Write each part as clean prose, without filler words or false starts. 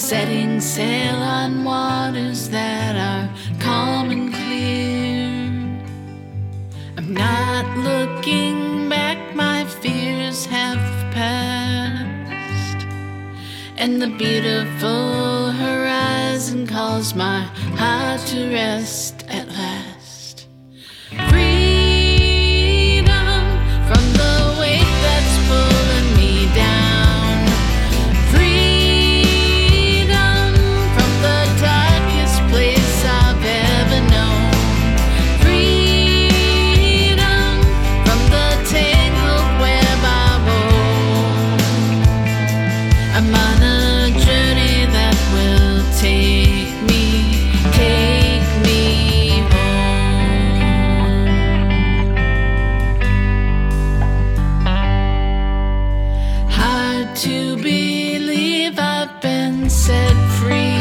setting sail on waters that are calm and clear. I'm not looking back, my fears have passed, and the beautiful horizon calls my heart to rest at last. Freedom from the weight that's pulling me down. Freedom from the darkest place I've ever known. Freedom from the tangled web I wove. I'm on a journey that will take me home. Hard to believe I've been set free.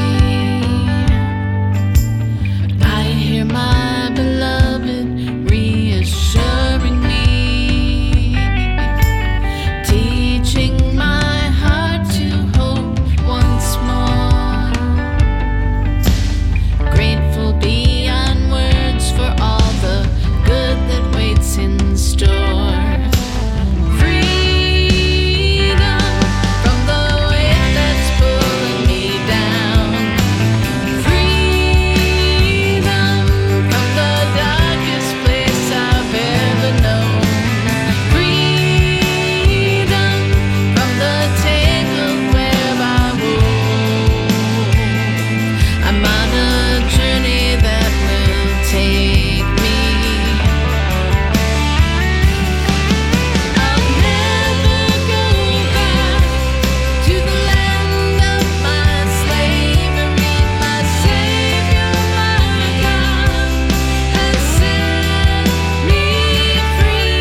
I hear my beloved reassuring me, teaching my heart to hope once more. Grateful beyond words for all the good that waits in store. Freedom from the weight that's pulling me down. Freedom from the darkest place I've ever known. Freedom from the tangled web I wove. I'm on a journey that will take me. I'll never go back to the land of my slavery. My Savior, my God, has set me free.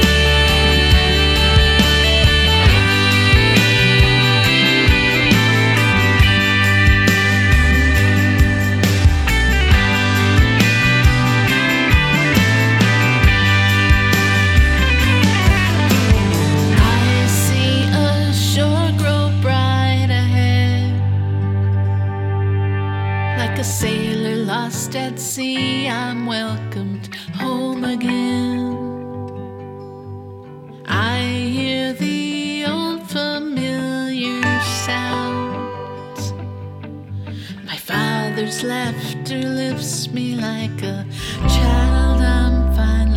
I see a shore grow bright ahead, like a sailor lost at sea. I'm welcomed home again. I hear the old familiar sounds. My father's laughter lifts me like a child I'm finally